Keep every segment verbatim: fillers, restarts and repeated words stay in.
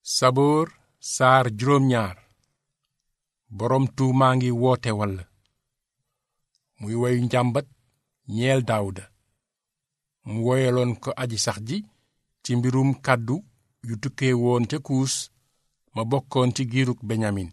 saboor saar juróom ñaar boroom tuumaa ngi woote walla muy woyu njàmbat ñeel daawuda mu woyaloon ko aji sax ji ci mbirum kàddu yu tukkee woon ca kuus ma bokkoon ci giirug beñamin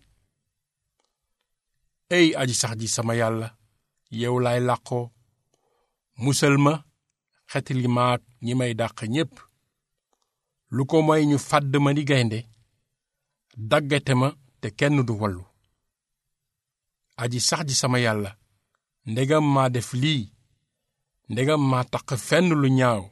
ey aji sax ji sama yàlla yow laay làqoo musal ma xetili maak ñi may dàq ñépp lu ko moy ñu fàdd ma ni gaynde daggate ma te kenn du wallu aji sax ji sama yàlla ndegam maa def lii ndegam maa taq fenn lu ñaaw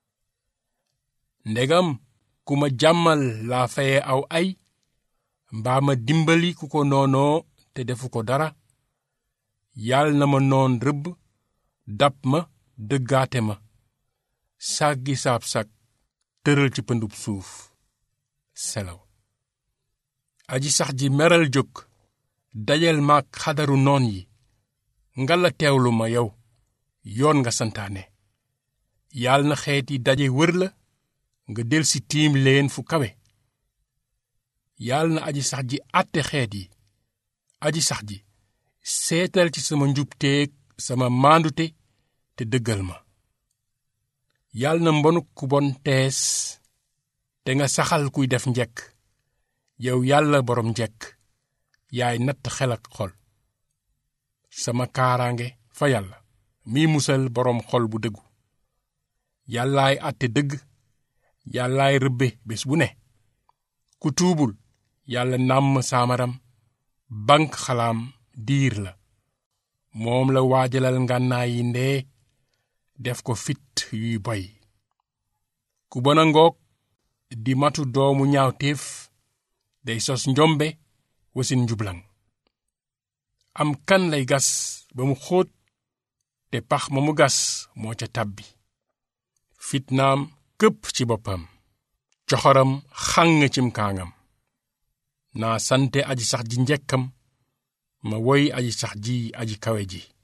ndegam ku ma jàmmal laa faye aw ay mbaa ma dimbali ku ko noonoo te defu ko dara yàll na ma noon rëbb dab ma dëggaate ma sàggi saab sag tëral ci pëndub suuf selaw aji sax ji meral jóg dajal maak xadaru noon yi ngalla teewlu ma yow yoon nga santaane yal na xeet yi daje wër la nga delsi tiim leen fu kawe yal na aji sax ji àtte xeet yi aji sax ji seetal ci sama njubteeg sama maandute te dëggal ma yal na mbonuk ku bon tees te nga saxal kuy def njekk yow yàlla boroom njekk yaay natt xel ak xol sama kaaraange fa yàlla mi musal boroom xol bu dëggu yàllaay àtte dëgg yàllaay rëbbe bés bu ne ku tuubul yàlla nàmm saamaram bank xalaam diir la moom la waajalal ngànnaay yi ndee def ko fit yuy boy ku bona ngoog di matu doomu ñaawteef day sos njombe wasin njublaŋ am kan lay gas ba mu xóot te pax ma mu gas moo ca tàbbi fitnaam këpp ci boppam coxoram xàng cim kaangam naa sante aji sax ji njekkam ma woy aji sax ji aji kawe ji